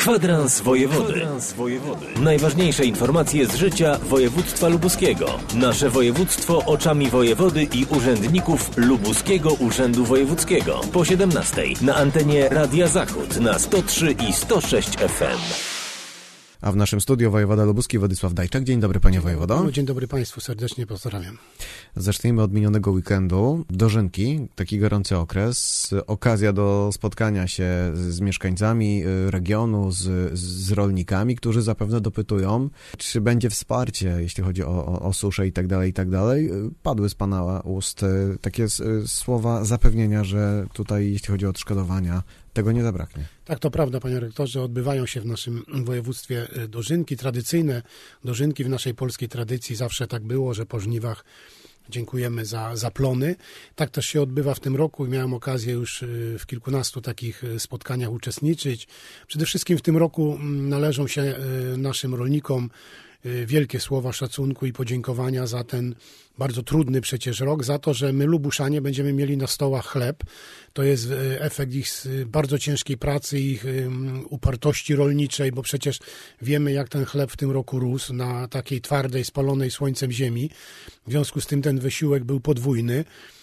Kwadrans Wojewody. Najważniejsze informacje z życia województwa lubuskiego. Nasze województwo oczami wojewody i urzędników Lubuskiego Urzędu Wojewódzkiego. Po 17:00 na antenie Radia Zachód na 103 i 106 FM. A w naszym studiu wojewoda lubuski Władysław Dajczak. Dzień dobry, panie wojewodo. Dzień dobry państwu, serdecznie pozdrawiam. Zacznijmy od minionego weekendu. Dożynki, taki gorący okres, okazja do spotkania się z mieszkańcami regionu, z rolnikami, którzy zapewne dopytują, czy będzie wsparcie, jeśli chodzi o suszę i tak dalej, i tak dalej. Padły z pana ust takie słowa zapewnienia, że tutaj, jeśli chodzi o odszkodowania, tego nie zabraknie. Tak, to prawda, panie rektorze. Odbywają się w naszym województwie dożynki, tradycyjne dożynki w naszej polskiej tradycji. Zawsze tak było, że po żniwach dziękujemy za plony. Tak też się odbywa w tym roku i miałem okazję już w kilkunastu takich spotkaniach uczestniczyć. Przede wszystkim w tym roku należą się naszym rolnikom wielkie słowa szacunku i podziękowania za ten bardzo trudny przecież rok, za to, że my, Lubuszanie, będziemy mieli na stołach chleb. To jest efekt ich bardzo ciężkiej pracy, ich upartości rolniczej, bo przecież wiemy, jak ten chleb w tym roku rósł na takiej twardej, spalonej słońcem ziemi. W związku z tym ten wysiłek był podwójny.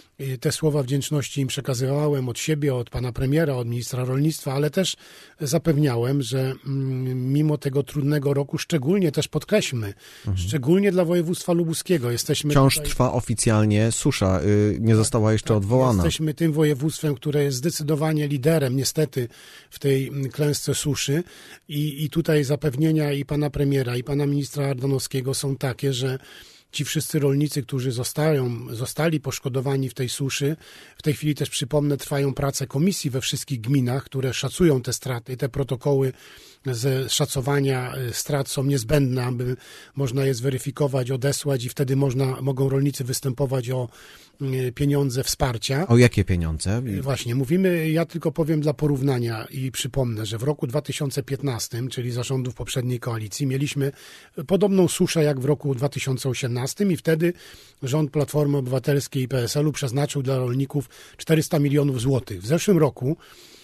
Te słowa wdzięczności im przekazywałem od siebie, od pana premiera, od ministra rolnictwa, ale też zapewniałem, że mimo tego trudnego roku, szczególnie też podkreślmy, szczególnie dla województwa lubuskiego, jesteśmy wciąż tutaj, trwa oficjalnie susza, nie została jeszcze odwołana. Jesteśmy tym województwem, które jest zdecydowanie liderem niestety w tej klęsce suszy i tutaj zapewnienia i pana premiera, i pana ministra Ardanowskiego są takie, że ci wszyscy rolnicy, którzy zostali poszkodowani w tej suszy, w tej chwili też przypomnę, trwają prace komisji we wszystkich gminach, które szacują te straty. Te protokoły ze szacowania strat są niezbędne, aby można je zweryfikować, odesłać i wtedy mogą rolnicy występować o pieniądze wsparcia. O jakie pieniądze? Właśnie, mówimy, ja tylko powiem dla porównania i przypomnę, że w roku 2015, czyli za rządów poprzedniej koalicji, mieliśmy podobną suszę jak w roku 2018 i wtedy rząd Platformy Obywatelskiej i PSL-u przeznaczył dla rolników 400 milionów złotych. W zeszłym roku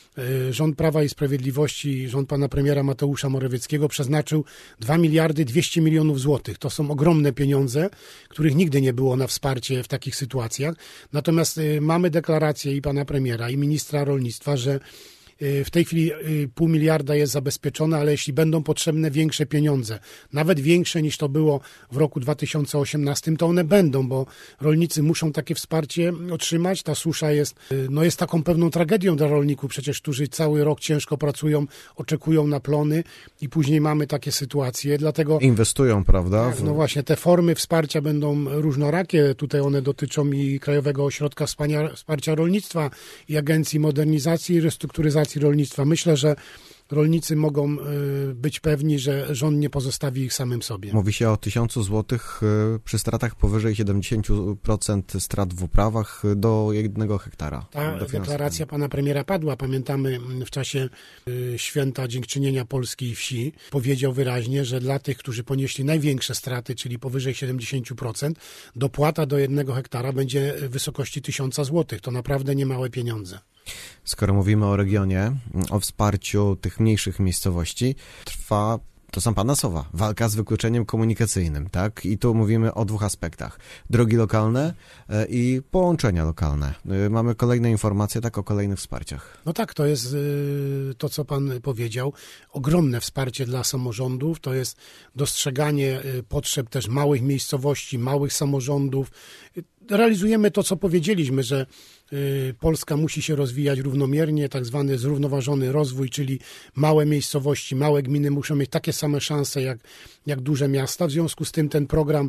rząd Prawa i Sprawiedliwości, rząd pana premiera Mateusza Morawieckiego przeznaczył 2 miliardy 200 milionów złotych. To są ogromne pieniądze, których nigdy nie było na wsparcie w takich sytuacjach. Natomiast mamy deklarację i pana premiera, i ministra rolnictwa, że w tej chwili 0,5 miliarda jest zabezpieczone, ale jeśli będą potrzebne większe pieniądze, nawet większe niż to było w roku 2018, to one będą, bo rolnicy muszą takie wsparcie otrzymać. Ta susza jest taką pewną tragedią dla rolników, przecież którzy cały rok ciężko pracują, oczekują na plony i później mamy takie sytuacje, dlatego inwestują, prawda? Tak, no właśnie, te formy wsparcia będą różnorakie. Tutaj one dotyczą i Krajowego Ośrodka Wsparcia Rolnictwa, i Agencji Modernizacji i Restrukturyzacji Rolnictwa. Myślę, że rolnicy mogą być pewni, że rząd nie pozostawi ich samym sobie. Mówi się o 1000 złotych przy stratach powyżej 70% strat w uprawach do 1 hektara. Ta deklaracja pana premiera padła. Pamiętamy w czasie święta Dziękczynienia Polskiej Wsi. Powiedział wyraźnie, że dla tych, którzy ponieśli największe straty, czyli powyżej 70%, dopłata do 1 hektara będzie w wysokości 1000 złotych. To naprawdę niemałe pieniądze. Skoro mówimy o regionie, o wsparciu tych mniejszych miejscowości, trwa, to są pana słowa, walka z wykluczeniem komunikacyjnym, tak? I tu mówimy o 2 aspektach. Drogi lokalne i połączenia lokalne. Mamy kolejne informacje, tak, o kolejnych wsparciach. No tak, to jest to, co pan powiedział. Ogromne wsparcie dla samorządów, to jest dostrzeganie potrzeb też małych miejscowości, małych samorządów. Realizujemy to, co powiedzieliśmy, że Polska musi się rozwijać równomiernie, tak zwany zrównoważony rozwój, czyli małe miejscowości, małe gminy muszą mieć takie same szanse jak duże miasta. W związku z tym ten program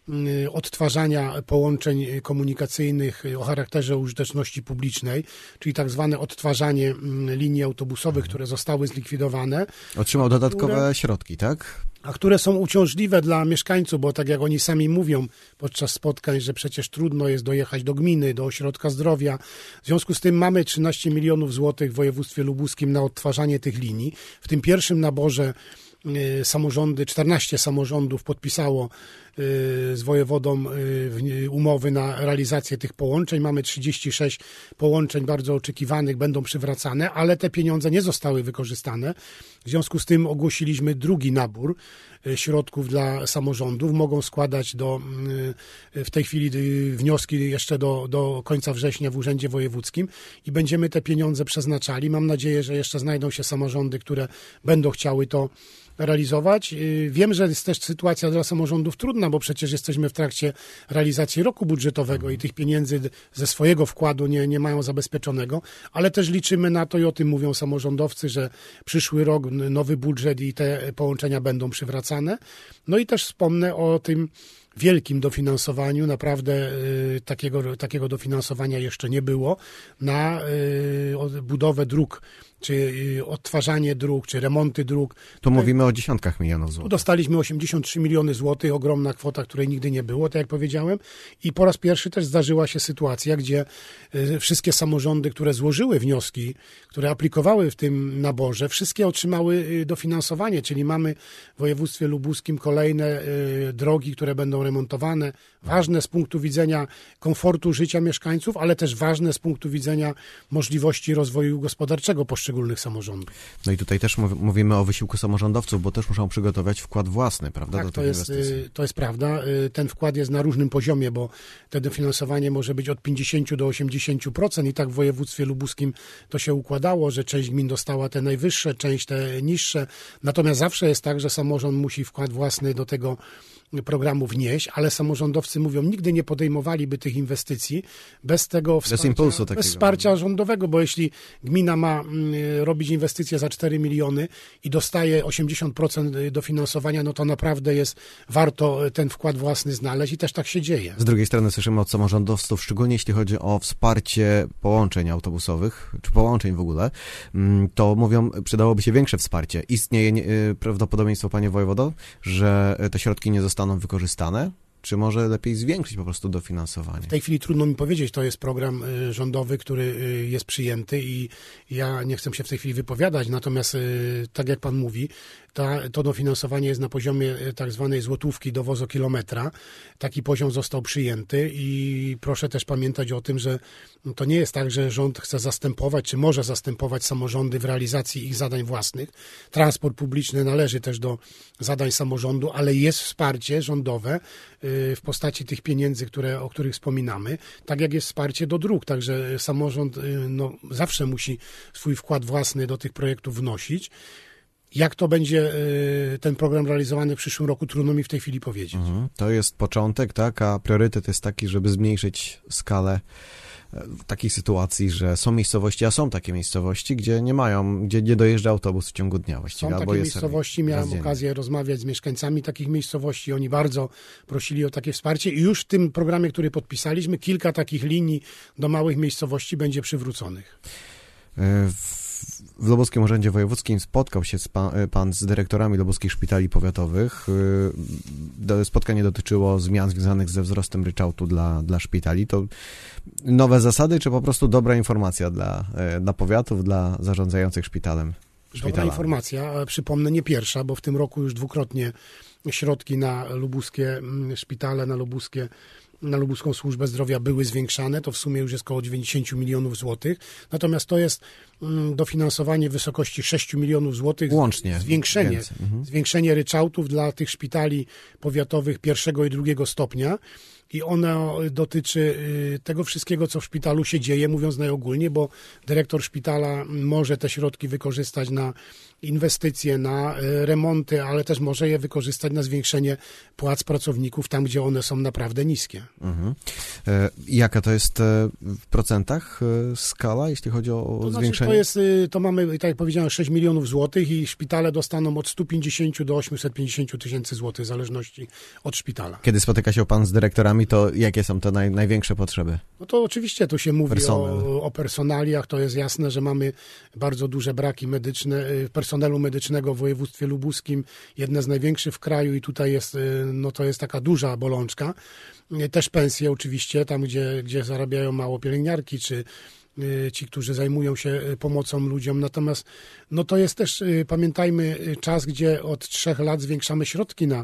odtwarzania połączeń komunikacyjnych o charakterze użyteczności publicznej, czyli tak zwane odtwarzanie linii autobusowych, które zostały zlikwidowane. Otrzymał dodatkowe środki, tak? A które są uciążliwe dla mieszkańców, bo tak jak oni sami mówią podczas spotkań, że przecież trudno jest dojechać do gminy, do ośrodka zdrowia. W związku z tym mamy 13 milionów złotych w województwie lubuskim na odtwarzanie tych linii. W tym pierwszym naborze samorządy, 14 samorządów podpisało z wojewodą umowy na realizację tych połączeń. Mamy 36 połączeń bardzo oczekiwanych, będą przywracane, ale te pieniądze nie zostały wykorzystane. W związku z tym ogłosiliśmy drugi nabór środków dla samorządów. Mogą składać w tej chwili wnioski jeszcze do końca września w Urzędzie Wojewódzkim i będziemy te pieniądze przeznaczali. Mam nadzieję, że jeszcze znajdą się samorządy, które będą chciały to realizować. Wiem, że jest też sytuacja dla samorządów trudna, bo przecież jesteśmy w trakcie realizacji roku budżetowego i tych pieniędzy ze swojego wkładu nie mają zabezpieczonego, ale też liczymy na to i o tym mówią samorządowcy, że przyszły rok, nowy budżet i te połączenia będą przywracane. No i też wspomnę o tym wielkim dofinansowaniu, naprawdę takiego dofinansowania jeszcze nie było, na budowę dróg, czy odtwarzanie dróg, czy remonty dróg. Tu mówimy o dziesiątkach milionów Tu złotych. dostaliśmy 83 miliony złotych, ogromna kwota, której nigdy nie było, tak jak powiedziałem. I po raz pierwszy też zdarzyła się sytuacja, gdzie wszystkie samorządy, które złożyły wnioski, które aplikowały w tym naborze, wszystkie otrzymały dofinansowanie, czyli mamy w województwie lubuskim kolejne drogi, które będą remontowane, ważne z punktu widzenia komfortu życia mieszkańców, ale też ważne z punktu widzenia możliwości rozwoju gospodarczego poszczególnych samorządów. No i tutaj też mówimy o wysiłku samorządowców, bo też muszą przygotować wkład własny, prawda, Tak, do tych inwestycji. to jest prawda. Ten wkład jest na różnym poziomie, bo to dofinansowanie może być od 50 do 80% i tak w województwie lubuskim to się układało, że część gmin dostała te najwyższe, część te niższe. Natomiast zawsze jest tak, że samorząd musi wkład własny do tego programu wnieść, ale samorządowcy mówią, nigdy nie podejmowaliby tych inwestycji bez tego wsparcia rządowego, bo jeśli gmina ma robić inwestycje za 4 miliony i dostaje 80% dofinansowania, no to naprawdę jest warto ten wkład własny znaleźć i też tak się dzieje. Z drugiej strony słyszymy od samorządowców, szczególnie jeśli chodzi o wsparcie połączeń autobusowych, czy połączeń w ogóle, to mówią, przydałoby się większe wsparcie. Istnieje prawdopodobieństwo, panie wojewodo, że te środki nie zostaną wykorzystane? Czy może lepiej zwiększyć po prostu dofinansowanie? W tej chwili trudno mi powiedzieć, to jest program rządowy, który jest przyjęty i ja nie chcę się w tej chwili wypowiadać, natomiast tak jak pan mówi, to dofinansowanie jest na poziomie tak zwanej złotówki do wozokilometra. Taki poziom został przyjęty i proszę też pamiętać o tym, że to nie jest tak, że rząd chce zastępować, czy może zastępować samorządy w realizacji ich zadań własnych. Transport publiczny należy też do zadań samorządu, ale jest wsparcie rządowe w postaci tych pieniędzy, o których wspominamy, tak jak jest wsparcie do dróg. Także samorząd zawsze musi swój wkład własny do tych projektów wnosić. Jak to będzie ten program realizowany w przyszłym roku, trudno mi w tej chwili powiedzieć. To jest początek, tak, a priorytet jest taki, żeby zmniejszyć skalę takich sytuacji, że są miejscowości, a są takie miejscowości, gdzie nie dojeżdża autobus w ciągu dnia właściwie. Są takie miejscowości, miałem okazję rozmawiać z mieszkańcami takich miejscowości, oni bardzo prosili o takie wsparcie i już w tym programie, który podpisaliśmy, kilka takich linii do małych miejscowości będzie przywróconych. W Lubuskim Urzędzie Wojewódzkim spotkał się pan z dyrektorami lubuskich szpitali powiatowych. Spotkanie dotyczyło zmian związanych ze wzrostem ryczałtu dla szpitali. To nowe zasady, czy po prostu dobra informacja dla powiatów, dla zarządzających szpitalem? Dobra informacja, przypomnę, nie pierwsza, bo w tym roku już dwukrotnie środki na lubuskie szpitale, na lubuską służbę zdrowia były zwiększane, to w sumie już jest około 90 milionów złotych, natomiast to jest dofinansowanie w wysokości 6 milionów złotych, łącznie zwiększenie ryczałtów dla tych szpitali powiatowych pierwszego i drugiego stopnia i ono dotyczy tego wszystkiego, co w szpitalu się dzieje, mówiąc najogólniej, bo dyrektor szpitala może te środki wykorzystać na inwestycje, na remonty, ale też może je wykorzystać na zwiększenie płac pracowników tam, gdzie one są naprawdę niskie. Jaka to jest w procentach skala, jeśli chodzi o zwiększenie? To mamy, tak jak powiedziałem, 6 milionów złotych i szpitale dostaną od 150 do 850 tysięcy złotych, w zależności od szpitala. Kiedy spotyka się pan z dyrektorami, to jakie są te największe potrzeby? No to oczywiście tu się mówi o personaliach, to jest jasne, że mamy bardzo duże braki medyczne, personelu medycznego w województwie lubuskim, jedne z największych w kraju i tutaj jest, to jest taka duża bolączka. Też pensje oczywiście, tam gdzie zarabiają mało pielęgniarki, czy ci, którzy zajmują się pomocą ludziom. Natomiast no to jest też, pamiętajmy, czas, gdzie od 3 lat zwiększamy środki na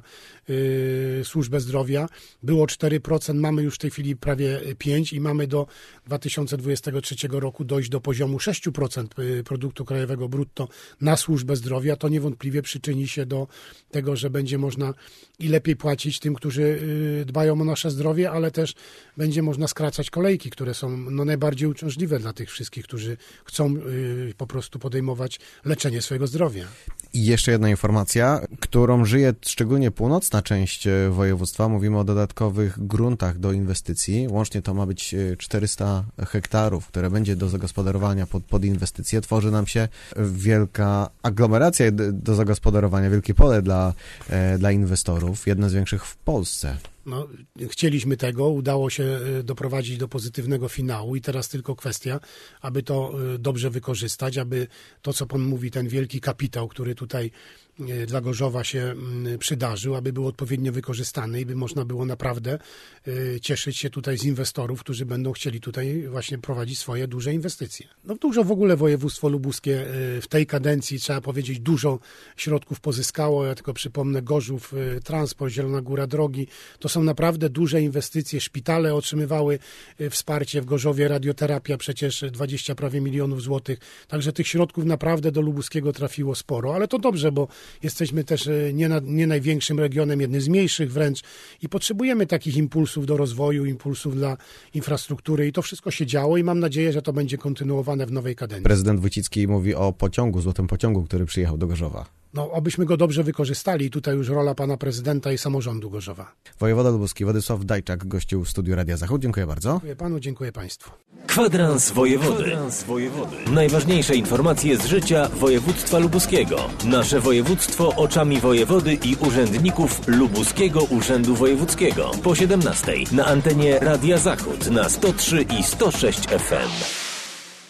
służbę zdrowia. Było 4%, mamy już w tej chwili prawie 5% i mamy do 2023 roku dojść do poziomu 6% produktu krajowego brutto na służbę zdrowia. To niewątpliwie przyczyni się do tego, że będzie można i lepiej płacić tym, którzy dbają o nasze zdrowie, ale też będzie można skracać kolejki, które są najbardziej uciążliwe dla tych wszystkich, którzy chcą po prostu podejmować leczenie swojego zdrowia. I jeszcze jedna informacja, którą żyje szczególnie północna część województwa. Mówimy o dodatkowych gruntach do inwestycji. Łącznie to ma być 400 hektarów, które będzie do zagospodarowania pod inwestycje. Tworzy nam się wielka aglomeracja do zagospodarowania, wielkie pole dla inwestorów, jedne z większych w Polsce. No, chcieliśmy tego, udało się doprowadzić do pozytywnego finału i teraz tylko kwestia, aby to dobrze wykorzystać, aby to, co pan mówi, ten wielki kapitał, który tutaj dla Gorzowa się przydarzył, aby był odpowiednio wykorzystany i by można było naprawdę cieszyć się tutaj z inwestorów, którzy będą chcieli tutaj właśnie prowadzić swoje duże inwestycje. No dużo w ogóle województwo lubuskie w tej kadencji, trzeba powiedzieć, dużo środków pozyskało. Ja tylko przypomnę Gorzów, transport, Zielona Góra Drogi. To są naprawdę duże inwestycje. Szpitale otrzymywały wsparcie, w Gorzowie radioterapia przecież 20 prawie milionów złotych. Także tych środków naprawdę do lubuskiego trafiło sporo, ale to dobrze, bo jesteśmy też nie największym regionem, jednym z mniejszych wręcz i potrzebujemy takich impulsów do rozwoju, impulsów dla infrastruktury i to wszystko się działo i mam nadzieję, że to będzie kontynuowane w nowej kadencji. Prezydent Wójcicki mówi o pociągu, złotym pociągu, który przyjechał do Gorzowa. No, abyśmy go dobrze wykorzystali. Tutaj już rola pana prezydenta i samorządu Gorzowa. Wojewoda lubuski Władysław Dajczak gościł w studiu Radia Zachód. Dziękuję bardzo. Dziękuję panu, dziękuję państwu. Kwadrans Wojewody. Najważniejsze informacje z życia województwa lubuskiego. Nasze województwo oczami wojewody i urzędników Lubuskiego Urzędu Wojewódzkiego. Po 17:00 na antenie Radia Zachód na 103 i 106 FM.